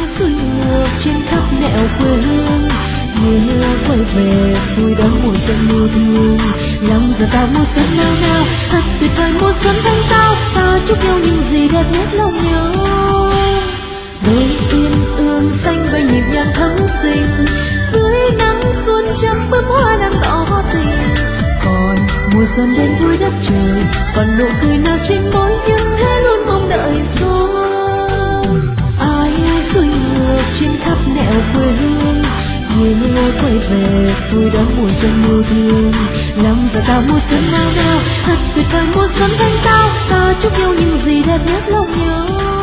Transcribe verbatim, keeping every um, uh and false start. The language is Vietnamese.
xuôi ngược trên khắp nẻo quê hương. Mưa quay về vui đón mùa xuân yêu thương. Lòng giờ ta mùa xuân nào nào, thật tuyệt vời mùa xuân thanh tao. Ta chúc nhau những gì đẹp nhất lòng nhau. Đôi uyên ương xanh bay nhịp nhàng thắm xinh, dưới nắng xuân trắng bướm hoa đang tỏ tình. Còn mùa xuân đến vui đất trời, còn nụ cười nào trên môi nhưng hé luôn mong đợi xuân. Ai xuôi ngược trên khắp nẻo quê hương, mưa quay về vui đón mùa xuân yêu thương. Lòng giờ ta mùa xuân nào nào, thật tuyệt vời mùa xuân thanh tao. Ta chúc nhau những gì đẹp nhất lòng nhau.